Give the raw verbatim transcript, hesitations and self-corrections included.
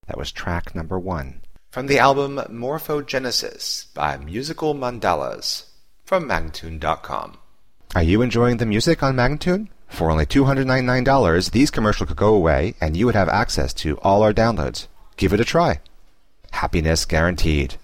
That was track number one. From the album Morphogenesis by Musical Mandalas from Magnatune dot com. Are you enjoying the music on Magnatune? For only two hundred ninety-nine dollars, these commercials could go away and you would have access to all our downloads. Give it a try. Happiness guaranteed.